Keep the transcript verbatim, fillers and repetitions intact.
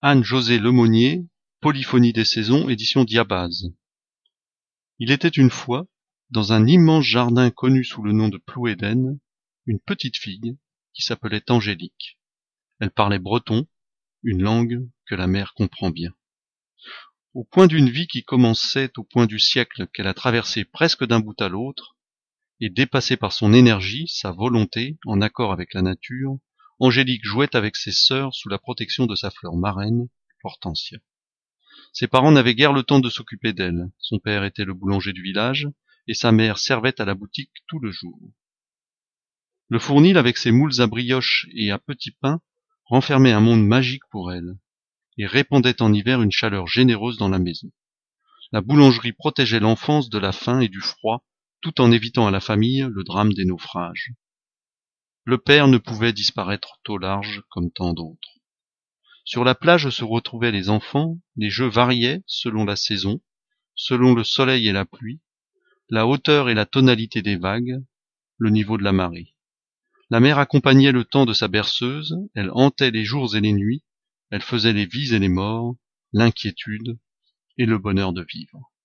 Anne-Josée Lemonnier, Polyphonie des saisons, édition Diabase. Il était une fois, dans un immense jardin connu sous le nom de Plouédène, une petite fille qui s'appelait Angélique. Elle parlait breton, une langue que la mère comprend bien. Au point d'une vie qui commençait au point du siècle qu'elle a traversé presque d'un bout à l'autre, et dépassée par son énergie, sa volonté, en accord avec la nature, Angélique jouait avec ses sœurs sous la protection de sa fleur marraine, l'hortensia. Ses parents n'avaient guère le temps de s'occuper d'elle. Son père était le boulanger du village, et sa mère servait à la boutique tout le jour. Le fournil, avec ses moules à brioche et à petits pains, renfermait un monde magique pour elle, et répandait en hiver une chaleur généreuse dans la maison. La boulangerie protégeait l'enfance de la faim et du froid, tout en évitant à la famille le drame des naufrages. Le père ne pouvait disparaître tôt large comme tant d'autres. Sur la plage se retrouvaient les enfants, les jeux variaient selon la saison, selon le soleil et la pluie, la hauteur et la tonalité des vagues, le niveau de la marée. La mère accompagnait le temps de sa berceuse, elle hantait les jours et les nuits, elle faisait les vies et les morts, l'inquiétude et le bonheur de vivre.